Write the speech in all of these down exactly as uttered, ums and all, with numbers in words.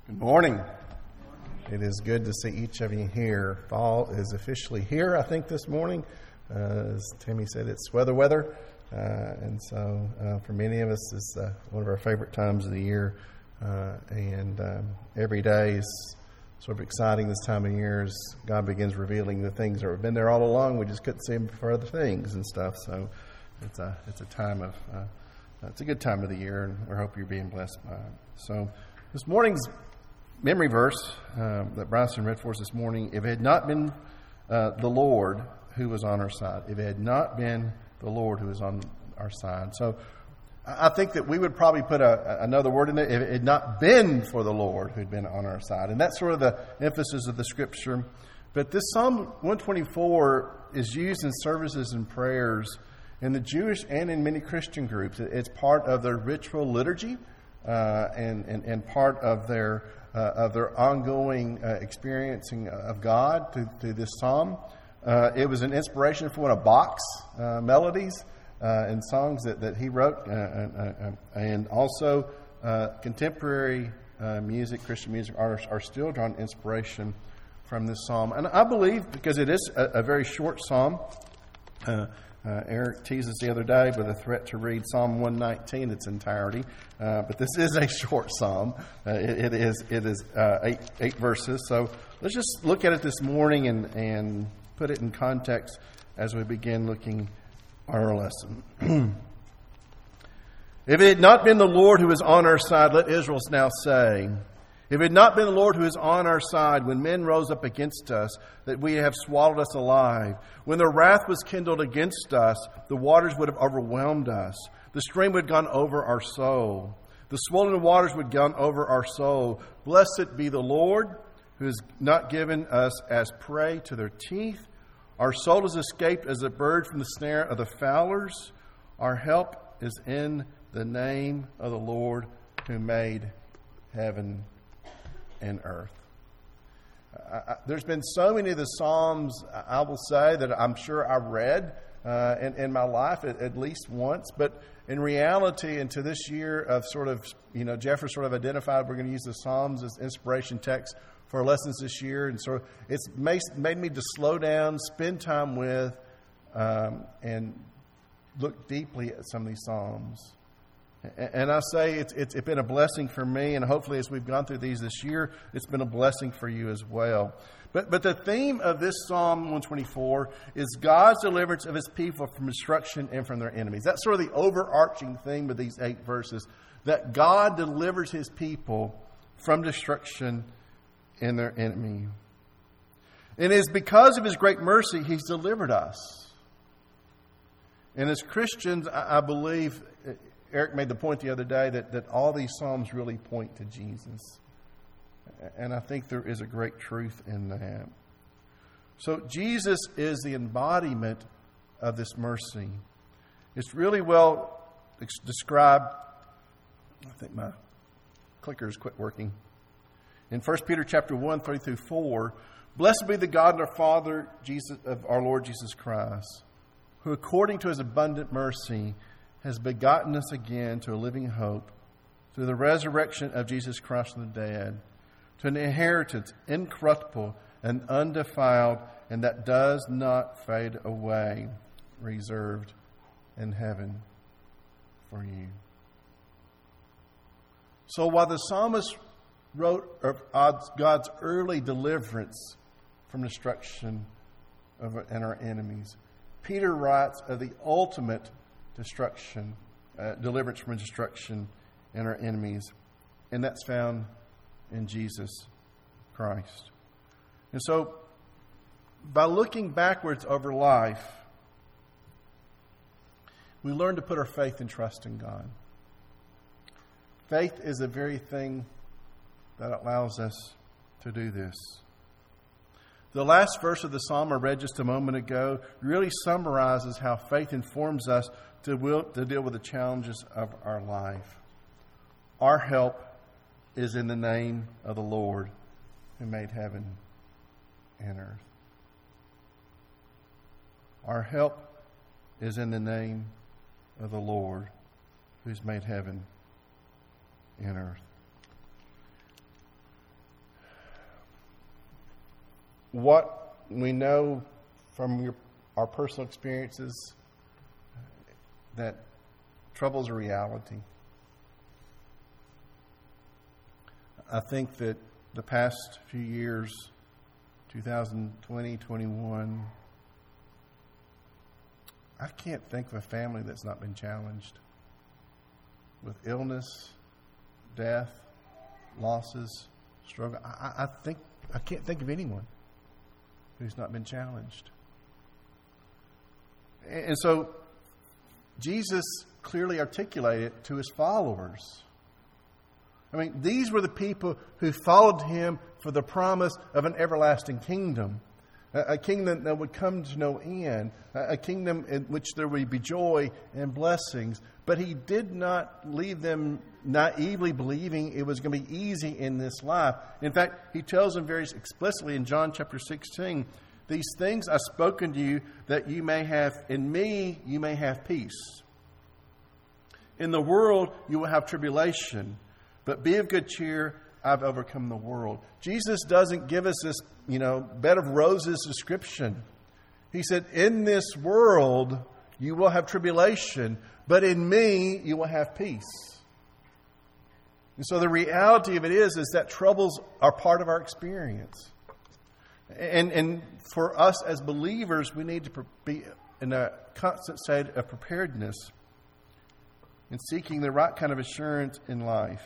Good morning. It is good to see each of you here. Fall is officially here, I think, this morning. Uh, as Tammy said, it's weather weather. Uh, and so uh, for many of us, it's uh, one of our favorite times of the year. Uh, and um, every day is sort of exciting this time of year as God begins revealing the things that have been there all along. We just couldn't see them for other things and stuff. So it's a, it's a time of, uh, it's a good time of the year, and we hope you're being blessed by it. So this morning's memory verse uh, that Bryson read for us this morning: if it had not been uh, the Lord who was on our side, if it had not been the Lord who was on our side. So I think that we would probably put a, another word in there: if it had not been for the Lord who'd been on our side. And that's sort of the emphasis of the scripture. But this Psalm one twenty-four is used in services and prayers in the Jewish and in many Christian groups. It's part of their ritual liturgy uh, and, and, and part of their Uh, of their ongoing uh, experiencing of God through, through this psalm. Uh, it was an inspiration for one of Bach's uh, melodies uh, and songs that, that he wrote, uh, uh, uh, and also uh, contemporary uh, music, Christian music artists are still drawing inspiration from this psalm. And I believe, because it is a, a very short psalm, uh, Uh, Eric teased us the other day with a threat to read Psalm one nineteen in its entirety, uh, but this is a short psalm. Uh, it, it is it is uh, eight eight verses. So let's just look at it this morning and and put it in context as we begin looking at our lesson. If it had not been the Lord who is on our side, let Israel now say. If it had not been the Lord who is on our side, when men rose up against us, that we have swallowed us alive. When their wrath was kindled against us, the waters would have overwhelmed us. The stream would have gone over our soul. The swollen waters would have gone over our soul. Blessed be the Lord, who has not given us as prey to their teeth. Our soul has escaped as a bird from the snare of the fowlers. Our help is in the name of the Lord, who made heaven and earth. I, I, there's been so many of the Psalms, I will say, that I'm sure I read uh, in, in my life at, at least once. But in reality, into this year of sort of, you know, Jeff has sort of identified we're going to use the Psalms as inspiration text for our lessons this year. And so it's made, made me to slow down, spend time with, um, and look deeply at some of these Psalms. And I say it's, it's it's been a blessing for me, and hopefully as we've gone through these this year, it's been a blessing for you as well. But but the theme of this Psalm one twenty-four is God's deliverance of His people from destruction and from their enemies. That's sort of the overarching theme of these eight verses, that God delivers His people from destruction and their enemy. And it is because of His great mercy He's delivered us. And as Christians, I, I believe, Eric made the point the other day that, that all these Psalms really point to Jesus. And I think there is a great truth in that. So Jesus is the embodiment of this mercy. It's really well described. I think my clicker has quit working. In First Peter chapter one, three through four, blessed be the God and our Father, Jesus, of our Lord Jesus Christ, who according to His abundant mercy has begotten us again to a living hope through the resurrection of Jesus Christ from the dead, to an inheritance incorruptible and undefiled, and that does not fade away, reserved in heaven for you. So while the psalmist wrote of God's early deliverance from destruction of and our enemies, Peter writes of the ultimate destruction, uh, deliverance from destruction and our enemies. And that's found in Jesus Christ. And so, by looking backwards over life, we learn to put our faith and trust in God. Faith is the very thing that allows us to do this. The last verse of the psalm I read just a moment ago really summarizes how faith informs us to, will, to deal with the challenges of our life. Our help is in the name of the Lord who made heaven and earth. Our help is in the name of the Lord who's made heaven and earth. what we know from your, our personal experiences, that trouble's a reality. I think that the past few years, twenty twenty, twenty-one, I can't think of a family that's not been challenged with illness, death, losses, struggle. I, I think I can't think of anyone who's not been challenged. And so Jesus clearly articulated to his followers. I mean, these were the people who followed him for the promise of an everlasting kingdom. A kingdom that would come to no end. A kingdom in which there would be joy and blessings. But he did not leave them naively believing it was going to be easy in this life. In fact, he tells them very explicitly in John chapter sixteen, these things I've spoken to you that you may have, in me you may have peace. In the world you will have tribulation. But be of good cheer, I've overcome the world. Jesus doesn't give us this, you know, bed of roses description. He said, in this world you will have tribulation, but in me you will have peace. And so the reality of it is, is that troubles are part of our experience. And, and for us as believers, we need to be in a constant state of preparedness and seeking the right kind of assurance in life.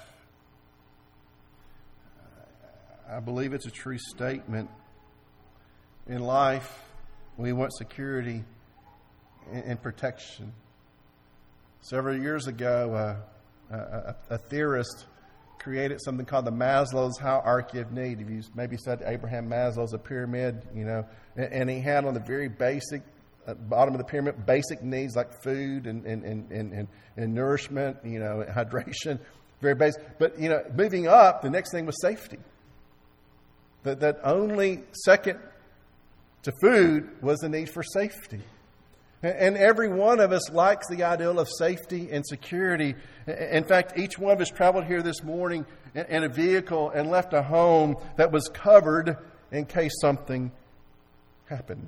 I believe it's a true statement. In life, we want security and protection. Several years ago, uh, a, a theorist created something called the Maslow's hierarchy of need. If you maybe said Abraham Maslow's a pyramid, you know, and, and he had on the very basic, at the bottom of the pyramid, basic needs like food and and, and, and, and nourishment, you know, hydration, very basic. But, you know, moving up, the next thing was safety. That, that only second to food was the need for safety. And, and every one of us likes the ideal of safety and security. In fact, each one of us traveled here this morning in, in a vehicle and left a home that was covered in case something happened.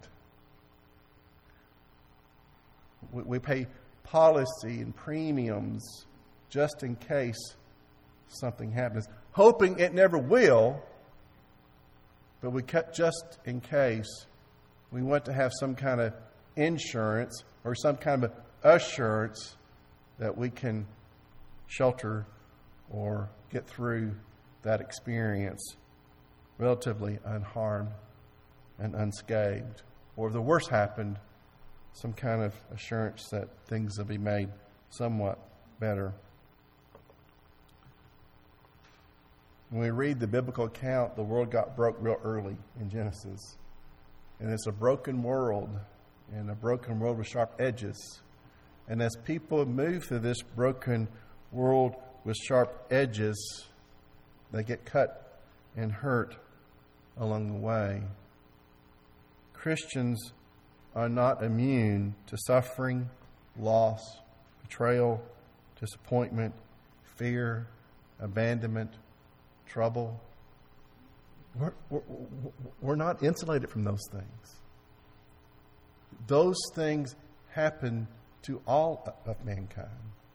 We, we pay policy and premiums just in case something happens, hoping it never will. But we cut just in case. We want to have some kind of insurance or some kind of assurance that we can shelter or get through that experience relatively unharmed and unscathed. Or if the worst happened, some kind of assurance that things will be made somewhat better. When we read the biblical account, the world got broke real early in Genesis. And it's a broken world, and a broken world with sharp edges. And as people move through this broken world with sharp edges, they get cut and hurt along the way. Christians are not immune to suffering, loss, betrayal, disappointment, fear, abandonment, trouble. We're, we're, we're not insulated from those things. Those things happen to all of mankind.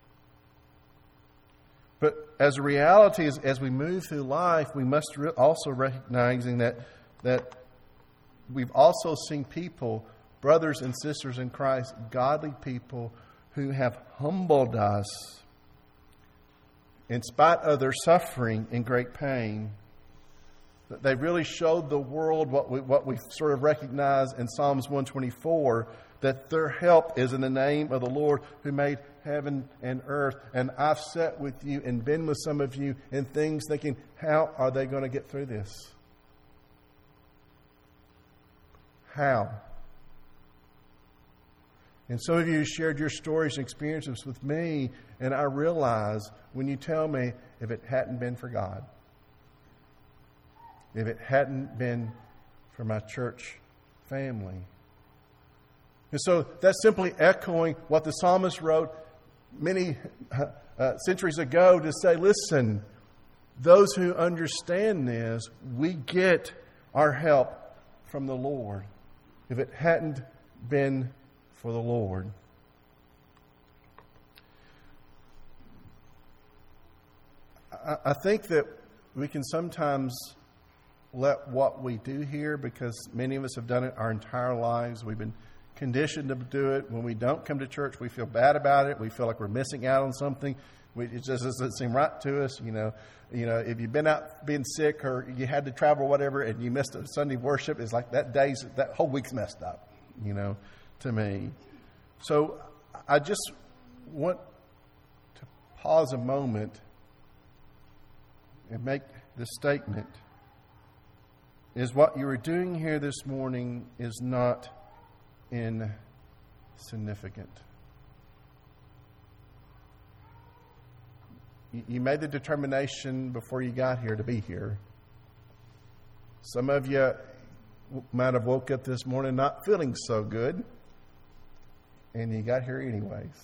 But as a reality, as, as we move through life, we must re- also recognizing that that we've also seen people, brothers and sisters in Christ, godly people who have humbled us in spite of their suffering and great pain. They really showed the world what we, what we sort of recognize in Psalms one twenty-four, that their help is in the name of the Lord who made heaven and earth. And I've sat with you and been with some of you in things thinking, how are they going to get through this? How? And some of you shared your stories and experiences with me, and I realize when you tell me, if it hadn't been for God, if it hadn't been for my church family. And so that's simply echoing what the psalmist wrote many uh, centuries ago to say, listen, those who understand this, we get our help from the Lord if it hadn't been for the Lord. I, I think that we can sometimes let what we do here, because many of us have done it our entire lives. We've been conditioned to do it. When we don't come to church, we feel bad about it. We feel like we're missing out on something. We, it just doesn't seem right to us. You know, you know, if you've been out being sick or you had to travel or whatever and you missed a Sunday worship, it's like that day's, that whole week's messed up, you know, to me. So I just want to pause a moment and make the statement. Is what you are doing here this morning is not insignificant. You made the determination before you got here to be here. Some of you might have woke up this morning not feeling so good, and you got here anyways.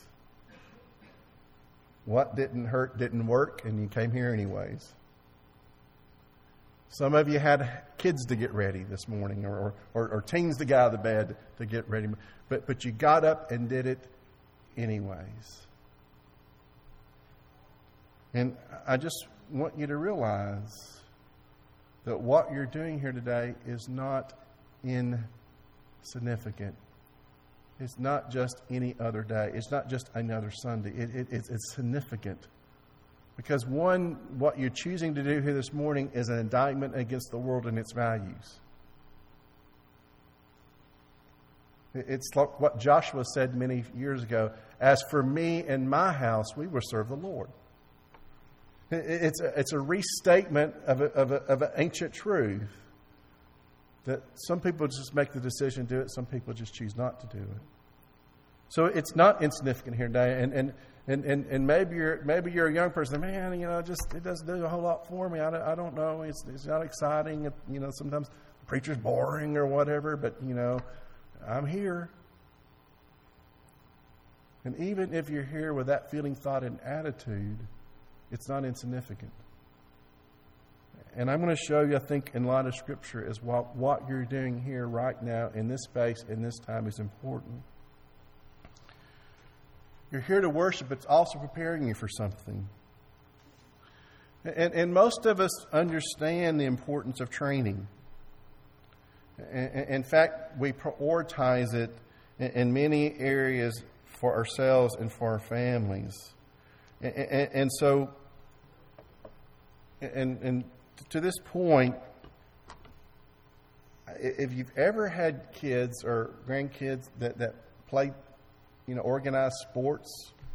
What didn't hurt didn't work, and you came here anyways. Some of you had kids to get ready this morning, or, or, or teens to get out of the bed to get ready. But, but you got up and did it anyways. And I just want you to realize that what you're doing here today is not insignificant. It's not just any other day. It's not just another Sunday. It, it, it's, it's significant. Because one, what you're choosing to do here this morning is an indictment against the world and its values. It's like what Joshua said many years ago, as for me and my house, we will serve the Lord. It's a, it's a restatement of, a, of, a, of an ancient truth that some people just make the decision to do it, some people just choose not to do it. So it's not insignificant here today, and and and and, and maybe you're maybe you're a young person. Man, you know, just it doesn't do a whole lot for me. I don't, I don't know. It's it's not exciting. It, you know, sometimes the preacher's boring or whatever. But you know, I'm here. And even if you're here with that feeling, thought, and attitude, it's not insignificant. And I'm going to show you, I think, in light of Scripture, is what what you're doing here right now in this space, in this time, is important. You're here to worship. It's also preparing you for something. And, and most of us understand the importance of training. In fact, we prioritize it in many areas for ourselves and for our families. And, and, and so, and, and to this point, if you've ever had kids or grandkids that, that play, you know, organized sports,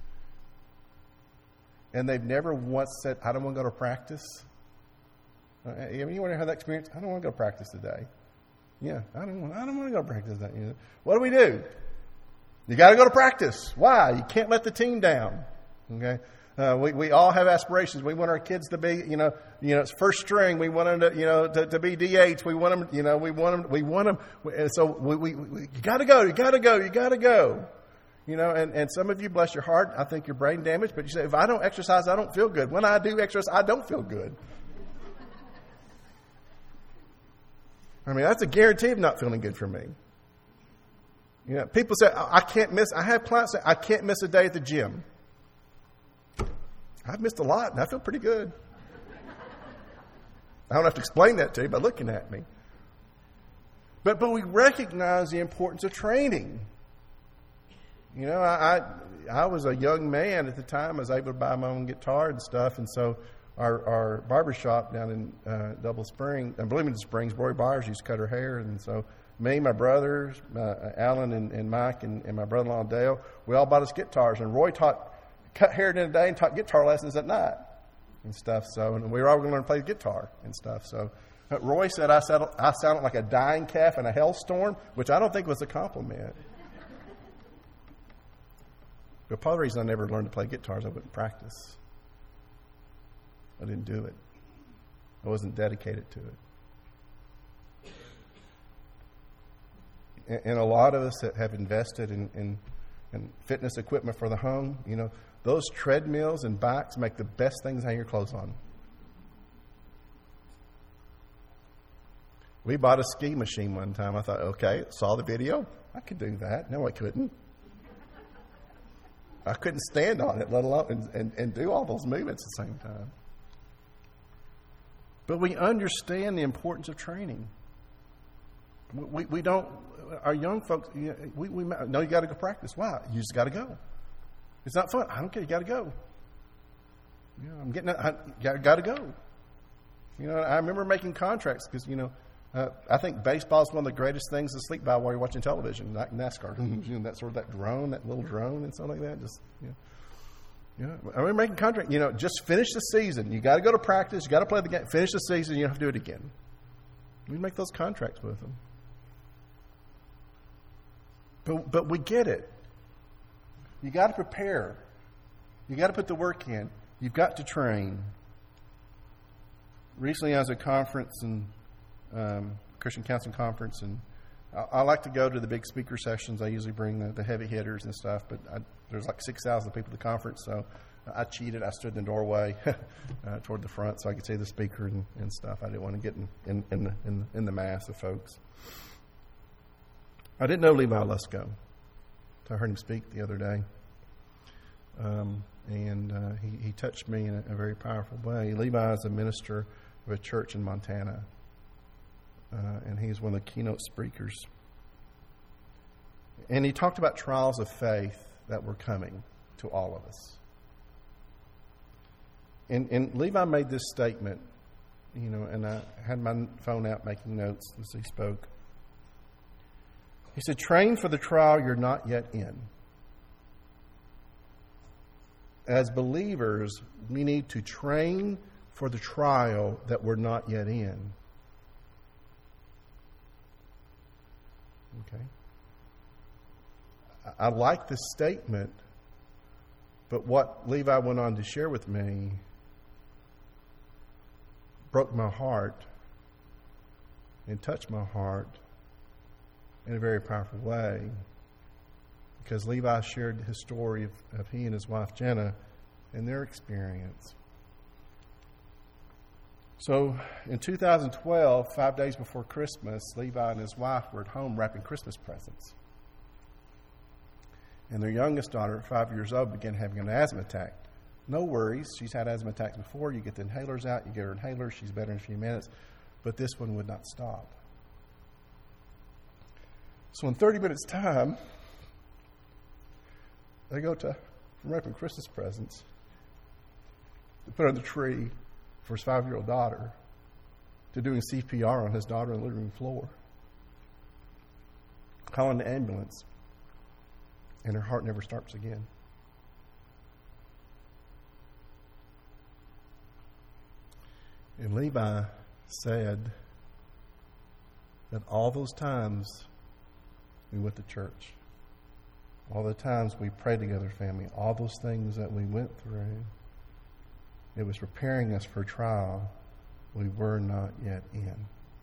and they've never once said, I don't want to go to practice. I mean, you want to have that experience? I don't want to go to practice today. Yeah, I don't want, I don't want to go to practice today. You know, what do we do? You got to go to practice. Why? You can't let the team down. Okay? Uh, we, we all have aspirations. We want our kids to be, you know, you know, it's first string. We want them to, you know, to, to be D H. We want them, you know, we want them, we want them. And so we, we, we you got to go, you got to go, you got to go. You know, and, and some of you, bless your heart, I think you're brain damaged, but you say, if I don't exercise, I don't feel good. When I do exercise, I don't feel good. I mean, that's a guarantee of not feeling good for me. You know, people say, I can't miss, I have clients say, I can't miss a day at the gym. I've missed a lot, and I feel pretty good. I don't have to explain that to you by looking at me. But but we recognize the importance of training. You know, I, I I was a young man at the time. I was able to buy my own guitar and stuff, and so our our barbershop down in uh, Double Spring, in Bloomington Springs, Roy Byers used to cut her hair, and so me, my brothers, uh, Alan and, and Mike, and, and my brother-in-law Dale, we all bought us guitars, and Roy taught cut hair in a day and taught guitar lessons at night and stuff. So, and we were all going to learn to play guitar and stuff. So, but Roy said I sounded, I sounded like a dying calf in a hailstorm, which I don't think was a compliment. But part of the reason I never learned to play guitar is I wouldn't practice. I didn't do it. I wasn't dedicated to it. And, and a lot of us that have invested in, in, in fitness equipment for the home, you know, those treadmills and bikes make the best things hang your clothes on. We bought a ski machine one time. I thought, okay, saw the video. I could do that. No, I couldn't. I couldn't stand on it, let alone and, and, and do all those movements at the same time. But we understand the importance of training. We, we, we don't, our young folks, we, we know you got to go practice. Why? You just got to go. It's not fun. I don't care. You got to go. You know, I'm getting, I got to go. You know, I remember making contracts because, you know, uh, I think baseball is one of the greatest things to sleep by while you're watching television, like NASCAR. You know, that sort of that drone, that little drone and stuff like that. Just, you know. You know, I remember making contract. You know, just finish the season. You got to go to practice. You got to play the game. Finish the season. You don't have to do it again. We make those contracts with them. But but we get it. You got to prepare. You got to put the work in. You've got to train. Recently, I was at a conference and um, Christian Counseling Conference, and I, I like to go to the big speaker sessions. I usually bring the, the heavy hitters and stuff, but I, there's like six thousand people at the conference, so I cheated. I stood in the doorway uh, toward the front so I could see the speaker and, and stuff. I didn't want to get in, in, in, the, in, in the mass of folks. I didn't know Levi Lusko. So I heard him speak the other day. Um, and uh, he, he touched me in a, a very powerful way. Levi is a minister of a church in Montana. Uh, and he's one of the keynote speakers. And he talked about trials of faith that were coming to all of us. And, and Levi made this statement, you know, and I had my phone out making notes as he spoke. He said, train for the trial you're not yet in. As believers, we need to train for the trial that we're not yet in. Okay. I, I like this statement, but what Levi went on to share with me broke my heart and touched my heart in a very powerful way, because Levi shared his story of, of he and his wife Jenna and their experience. So in two thousand twelve, five days before Christmas, Levi and his wife were at home wrapping Christmas presents. And their youngest daughter, at five years old, began having an asthma attack. No worries. She's had asthma attacks before. You get the inhalers out. You get her inhaler. She's better in a few minutes. But this one would not stop. So in thirty minutes' time, they go to from wrapping Christmas presents to put on the tree for his five-year-old daughter to doing C P R on his daughter on the living room floor, calling the ambulance, and her heart never starts again. And Levi said that all those times we went to church, all the times we prayed together, family, all those things that we went through, it was preparing us for a trial we were not yet in.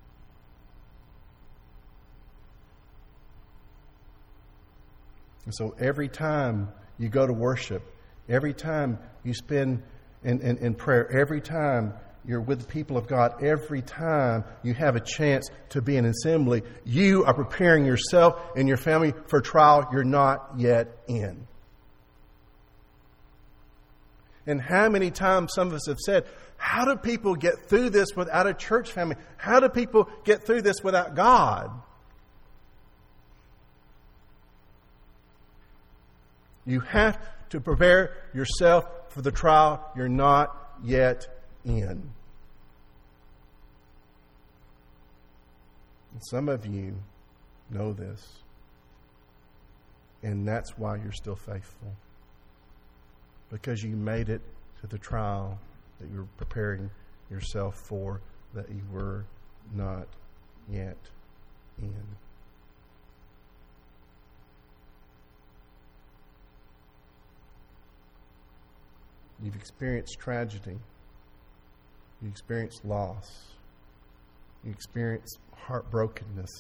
And so every time you go to worship, every time you spend in, in, in prayer, every time you're with the people of God, every time you have a chance to be in an assembly, you are preparing yourself and your family for a trial you're not yet in. And how many times some of us have said, how do people get through this without a church family? How do people get through this without God? You have to prepare yourself for the trial you're not yet in. And some of you know this, and that's why you're still faithful, because you made it to the trial that you were preparing yourself for, that you were not yet in. You've experienced tragedy. You experienced loss. You experienced heartbrokenness.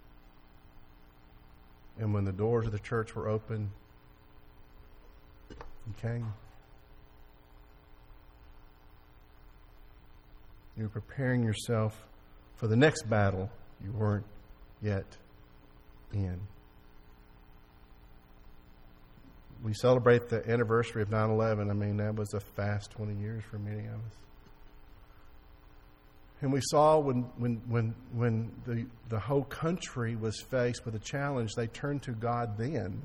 And when the doors of the church were open, you came. You were preparing yourself for the next battle you weren't yet in. We celebrate the anniversary of nine eleven. I mean, that was a fast twenty years for many of us. And we saw when when when when the, the whole country was faced with a challenge, they turned to God then.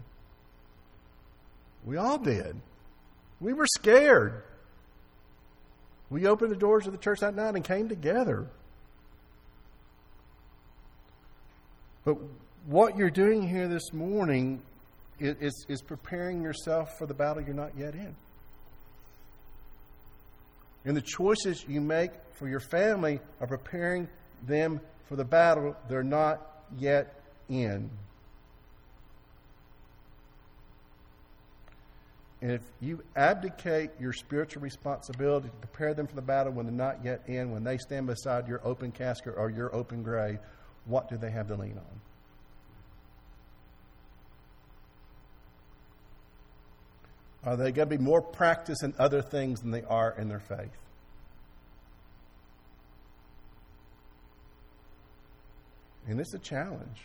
We all did. We were scared. We opened the doors of the church that night and came together. But what you're doing here this morning is, is, is preparing yourself for the battle you're not yet in. And the choices you make for your family are preparing them for the battle they're not yet in. And if you abdicate your spiritual responsibility to prepare them for the battle when they're not yet in, when they stand beside your open casket or your open grave, what do they have to lean on? Are they going to be more practiced in other things than they are in their faith? And it's a challenge.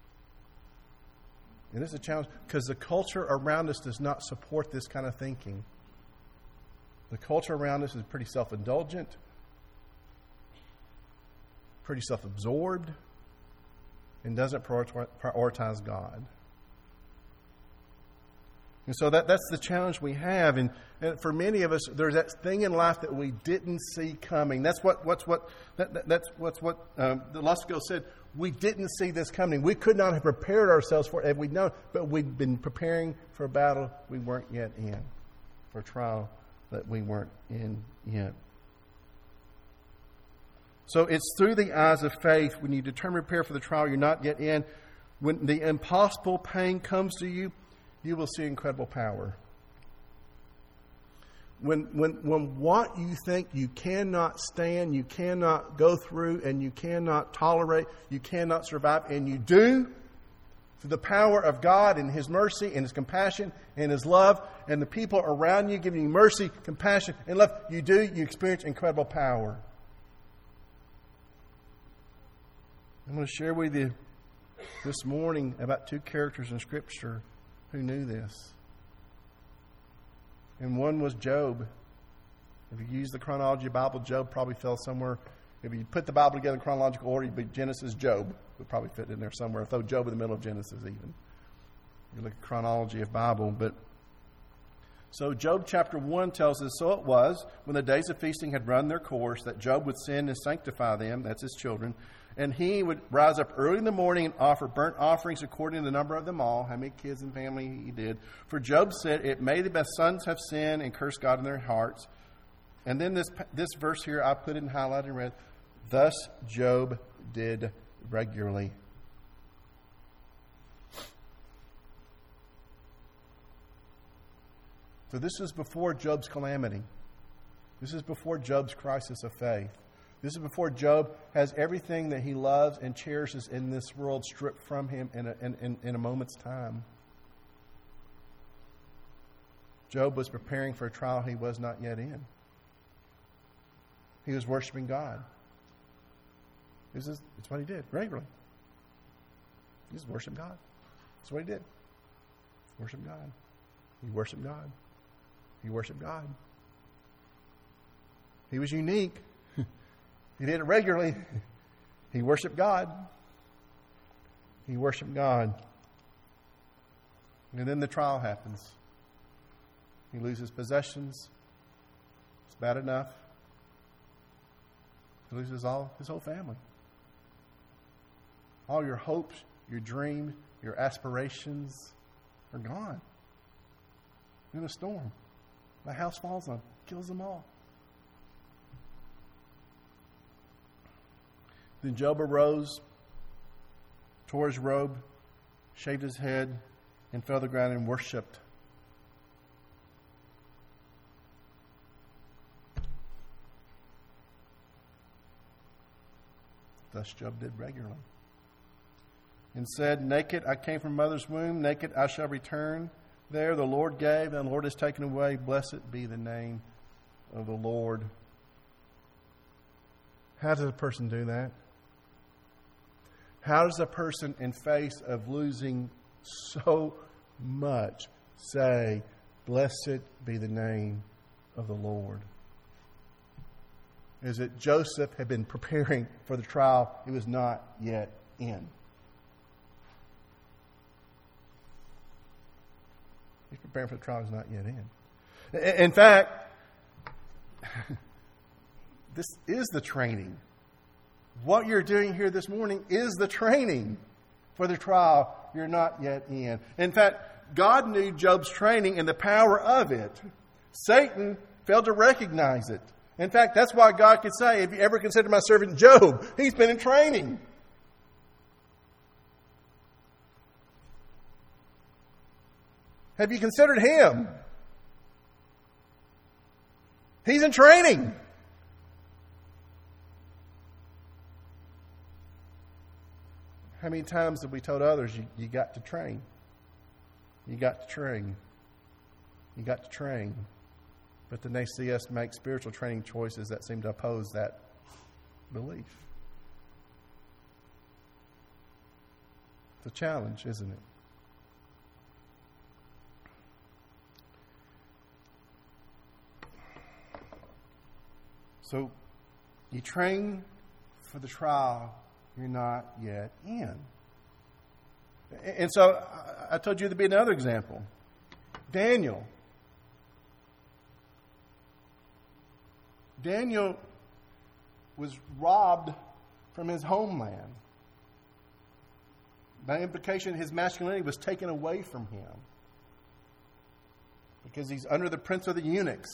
It is a challenge because the culture around us does not support this kind of thinking. The culture around us is pretty self-indulgent, pretty self-absorbed, and doesn't prioritize God. And so that, that's the challenge we have. And, and for many of us, there's that thing in life that we didn't see coming. That's what what's what that, that, that's what's what um, the Lusco said. We didn't see this coming. We could not have prepared ourselves for it had we known. But we'd been preparing for a battle we weren't yet in, for a trial that we weren't in yet. So it's through the eyes of faith when you determine to prepare for the trial you're not yet in. When the impossible pain comes to you, you will see incredible power. When, when, when what you think you cannot stand, you cannot go through, and you cannot tolerate, you cannot survive, and you do, through the power of God and His mercy and His compassion and His love, and the people around you giving you mercy, compassion, and love, you do, you experience incredible power. I'm going to share with you this morning about two characters in Scripture who knew this. And one was Job. If you use the chronology of the Bible, Job probably fell somewhere. If you put the Bible together in chronological order, it'd be Genesis, Job. Would probably fit in there somewhere. Throw Job in the middle of Genesis even. You look at chronology of Bible. But so Job chapter one tells us, so it was, when the days of feasting had run their course, that Job would sin and sanctify them, that's his children, and he would rise up early in the morning and offer burnt offerings according to the number of them all. How many kids and family he did. For Job said, it may the best sons have sinned and cursed God in their hearts. And then this this verse here, I put it in highlighted and read, thus Job did regularly. So this is before Job's calamity. This is before Job's crisis of faith. This is before Job has everything that he loves and cherishes in this world stripped from him in a, in, in a moment's time. Job was preparing for a trial he was not yet in. He was worshiping God. This is it's what he did regularly. He just worshiped God. That's what he did. Worship God. He worshiped God. He worshiped God. He was unique. He did it regularly. He worshiped God. He worshiped God. And then the trial happens. He loses possessions. It's bad enough. He loses all his whole family. All your hopes, your dreams, your aspirations are gone. In a storm. The house falls on him, kills them all. Then Job arose, tore his robe, shaved his head, and fell to the ground and worshipped. Thus Job did regularly. And said, naked I came from mother's womb, naked I shall return. There the Lord gave, and the Lord has taken away. Blessed be the name of the Lord. How does a person do that? How does a person in face of losing so much say, "Blessed be the name of the Lord"? Is that Joseph had been preparing for the trial he was not yet in. He's preparing for the trial he's not yet in. In fact, this is the training. What you're doing here this morning is the training for the trial you're not yet in. In fact, God knew Job's training and the power of it. Satan failed to recognize it. In fact, that's why God could say, "Have you ever considered my servant Job? He's been in training." Have you considered him? He's in training. How many times have we told others, you, you got to train? You got to train. You got to train. But then they see us make spiritual training choices that seem to oppose that belief. It's a challenge, isn't it? So, you train for the trial you're not yet in. And so, I told you there'd be another example. Daniel. Daniel was robbed from his homeland. By implication, his masculinity was taken away from him. Because he's under the prince of the eunuchs.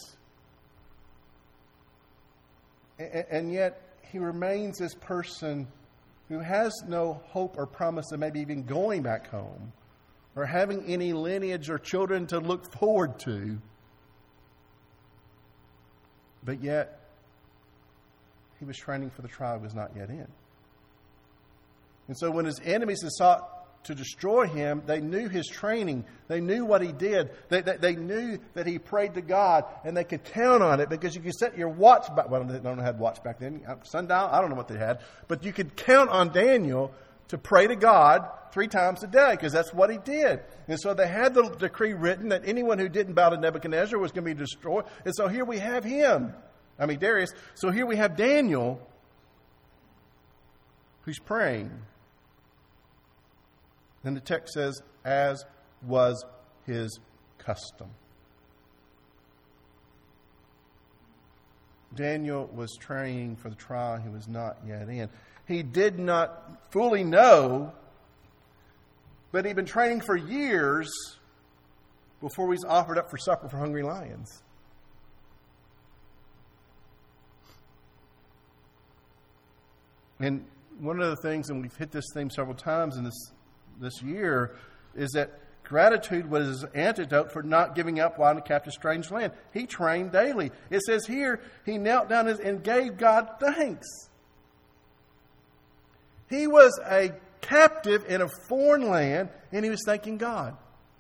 And yet, he remains this person who has no hope or promise of maybe even going back home or having any lineage or children to look forward to. But yet, he was training for the trial he was not yet in. And so when his enemies had sought to destroy him, they knew his training. They knew what he did. They, they, they knew that he prayed to God, and they could count on it because you could set your watch back. Well, they don't know had watch back then. Sundial, I don't know what they had. But you could count on Daniel to pray to God three times a day because that's what he did. And so they had the decree written that anyone who didn't bow to Nebuchadnezzar was going to be destroyed. And so here we have him. I mean, Darius. So here we have Daniel who's praying. Then the text says, as was his custom. Daniel was training for the trial he was not yet in. He did not fully know, but he'd been training for years before he was offered up for supper for hungry lions. And one of the things, and we've hit this theme several times in this this year, is that gratitude was his antidote for not giving up while in a captive strange land. He trained daily. It says here, he knelt down and gave God thanks. He was a captive in a foreign land, and he was thanking God.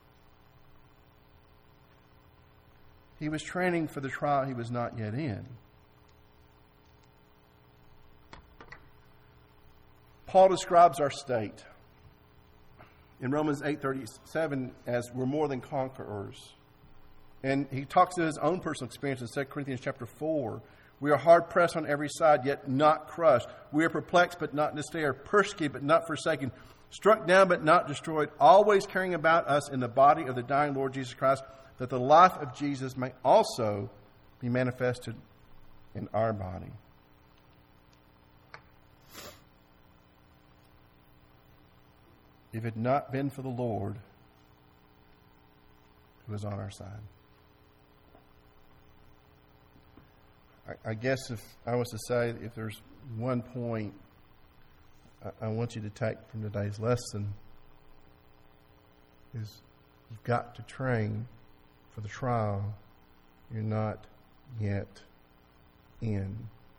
He was training for the trial he was not yet in. Paul describes our state in Romans eight thirty-seven as we're more than conquerors. And he talks to his own personal experience in Second Corinthians chapter four. We are hard pressed on every side, yet not crushed. We are perplexed, but not in despair. Persecuted, but not forsaken. Struck down, but not destroyed. Always carrying about us in the body of the dying Lord Jesus Christ, that the life of Jesus may also be manifested in our body. If it had not been for the Lord who was on our side. I, I guess if I was to say, if there's one point I, I want you to take from today's lesson, is you've got to train for the trial you're not yet in.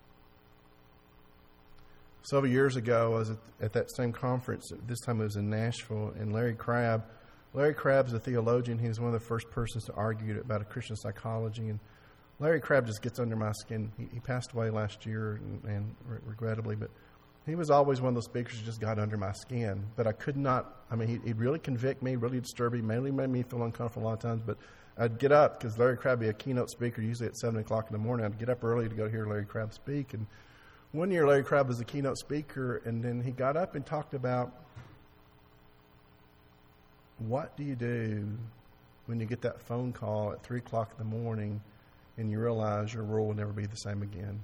Several years ago, I was at, at that same conference. This time it was in Nashville, and Larry Crabb. Larry Crabb's a theologian. He was one of the first persons to argue about a Christian psychology. And Larry Crabb just gets under my skin. He, he passed away last year, and, and regrettably, but he was always one of those speakers who just got under my skin. But I could not, I mean, he'd, he'd really convict me, really disturb me, mainly made me feel uncomfortable a lot of times. But I'd get up, because Larry Crabb would be a keynote speaker, usually at seven o'clock in the morning. I'd get up early to go hear Larry Crabb speak. And one year, Larry Crabb was a keynote speaker, and then he got up and talked about, what do you do when you get that phone call at three o'clock in the morning and you realize your world will never be the same again?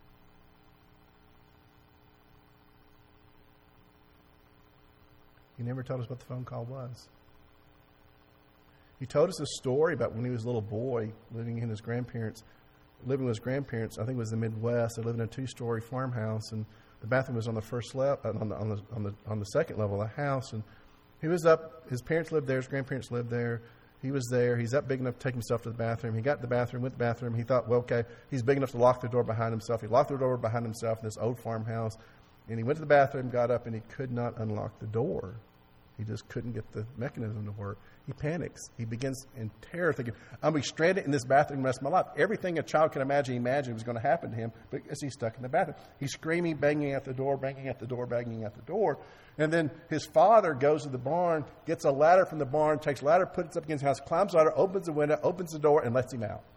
He never told us what the phone call was. He told us a story about when he was a little boy living in his grandparents, living with his grandparents. I think it was the Midwest. They lived in a two-story farmhouse, and the bathroom was on the first level, on the on the on the on the second level of the house. And he was up. His parents lived there. His grandparents lived there. He was there. He's up big enough to take himself to the bathroom. He got to the bathroom, went to the bathroom. He thought, well, okay, he's big enough to lock the door behind himself. He locked the door behind himself in this old farmhouse, and he went to the bathroom, got up, and he could not unlock the door. He just couldn't get the mechanism to work. He panics. He begins in terror, thinking, I'm going to be stranded in this bathroom the rest of my life. Everything a child can imagine, he imagined was going to happen to him because he's stuck in the bathroom. He's screaming, banging at the door, banging at the door, banging at the door. And then his father goes to the barn, gets a ladder from the barn, takes a ladder, puts it up against the house, climbs the ladder, opens the window, opens the door, and lets him out.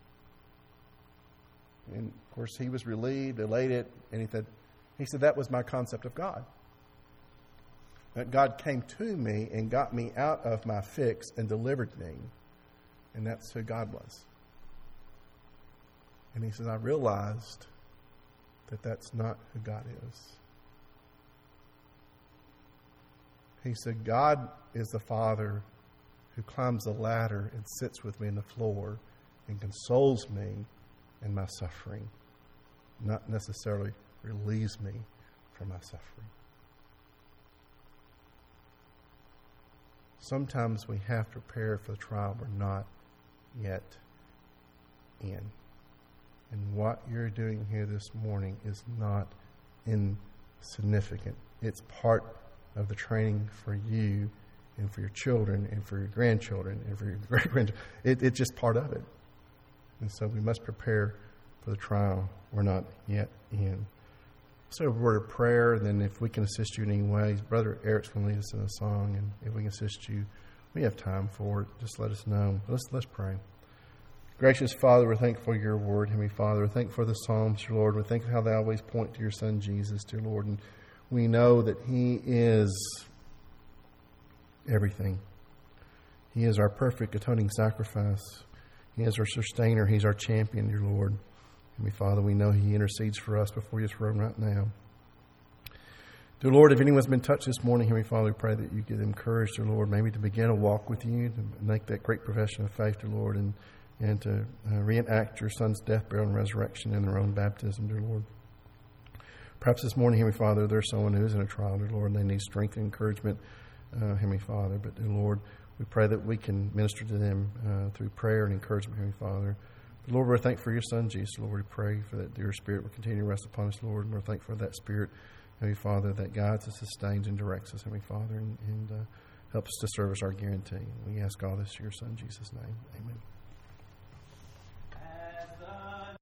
And, of course, he was relieved, elated, and he said, he said, that was my concept of God. That God came to me and got me out of my fix and delivered me. And that's who God was. And he says, I realized that that's not who God is. He said, God is the Father who climbs the ladder and sits with me on the floor and consoles me in my suffering, not necessarily relieves me from my suffering. Sometimes we have to prepare for the trial we're not yet in. And what you're doing here this morning is not insignificant. It's part of the training for you and for your children and for your grandchildren and for your great-grandchildren. It, it's just part of it. And so we must prepare for the trial we're not yet in. So a word of prayer, and then if we can assist you in any way, Brother Eric's going to lead us in a song, and if we can assist you, we have time for it. Just let us know. Let's let's pray. Gracious Father, we're thankful for your word, Heavenly Father. We're thankful for the Psalms, dear Lord. We're thankful how they always point to your Son, Jesus, dear Lord. And we know that He is everything. He is our perfect atoning sacrifice. He is our sustainer. He's our champion, dear Lord. Heavenly Father, we know He intercedes for us before His throne right now. Dear Lord, if anyone's been touched this morning, Heavenly Father, we pray that you give them courage, dear Lord, maybe to begin a walk with you, to make that great profession of faith, dear Lord, and, and to uh, reenact your Son's death, burial, and resurrection in their own baptism, dear Lord. Perhaps this morning, Heavenly Father, there's someone who is in a trial, dear Lord, and they need strength and encouragement, uh, Heavenly Father. But, dear Lord, we pray that we can minister to them uh, through prayer and encouragement, Heavenly Father. But Lord, we're thankful for your Son, Jesus. Lord, we pray for that your Spirit will continue to rest upon us, Lord. And we're thankful for that Spirit, Heavenly Father, that guides us, sustains, and directs us, Heavenly Father, and, and uh, helps us to serve as our guarantee. We ask all this in your Son, Jesus' name. Amen.